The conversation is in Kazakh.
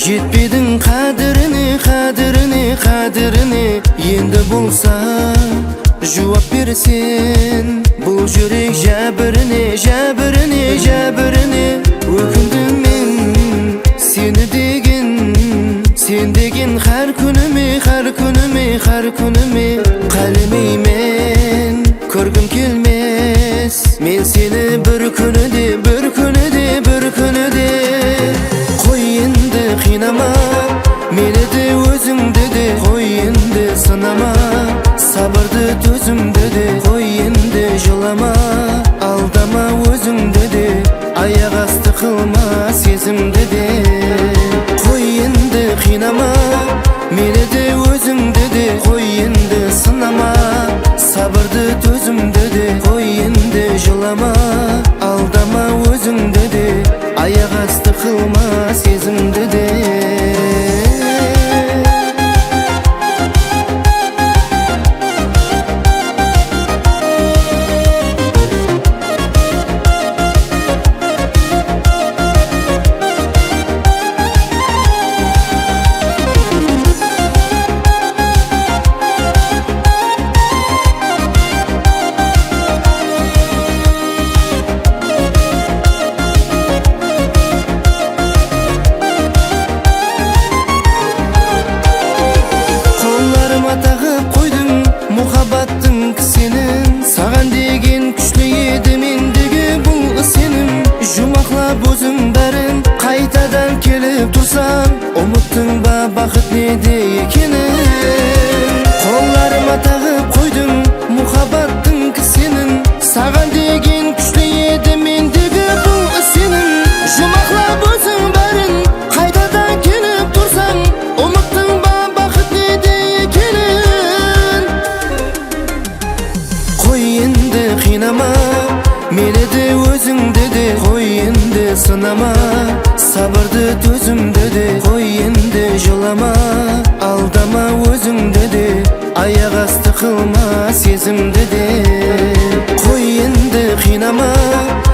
Жетпедің қадіріне енді болса жауап берсен. Бұл жүрек жәбіріне өкіндім мен сені деген. Сен деген har күніме қалемеймен көргім келмес. Мен сені бір күніде қой енді қинама, мені де өзіңді де қой енді сынама. Сабырды төзімді де қой енді жылама. Алдама өзіңді де аяқ асты қылма сезімді де. Қой енді қинама, мені де өзіңді де қой енді сынама. Сабырды төзімді де қой енді жылама. Алдама өзіңді де аяқ асты қылма сезімді де. Тағып қойдым мұхаббаттың кісенін. Саған деген күшлі еді мендегі бұл сенім. Жұмақлап өзің бәрін қайтадан келіп тұрсам, ұмыттың ба бақыт неде екенін? Қолдарыма тағып қойдым мұхаббаттың кісенін. Саған деген күшлі еді мендегі бұл сенім. Жұмақлап өзің бәрін қайтадан келіп тұрсам, ұмыттың ба бақыт неде екенін? Қой енді қинама, мені де өзіңді де қой енді сынама. Сабырды төзімді де қой енді жылама. Алдама өзіңді де аяқ асты қылма сезімді де. Қой енді қинама,